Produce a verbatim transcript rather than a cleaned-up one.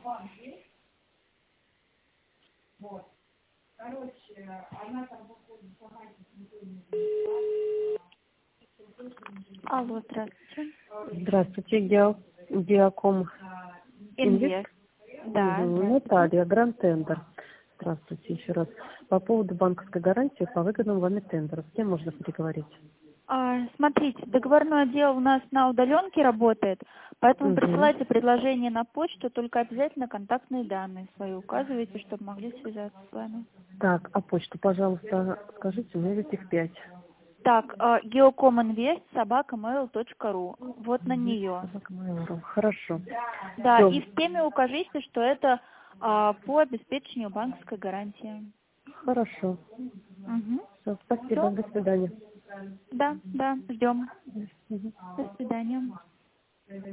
Алло, здравствуйте. Здравствуйте, Гео, Геоком Инвест. Да, Угу. Наталья, Гранд Тендер. Здравствуйте еще раз. По поводу банковской гарантии по выгодному вами тендеру. С кем можно переговорить? А, смотрите, договорной отдел у нас на удаленке работает, поэтому Угу. присылайте предложение на почту, только обязательно контактные данные свои указывайте, чтобы могли связаться с вами. Так, а почту, пожалуйста, скажите, у меня ведь их пять. Так, geocom.invest собака mail точка ру. Вот на нее. Хорошо. Да, Всё. и в теме укажите, что это а, по обеспечению банковской гарантии. Хорошо. Угу. Всё, спасибо, Всё? до свидания. Да, да, ждем. Мгм. До свидания.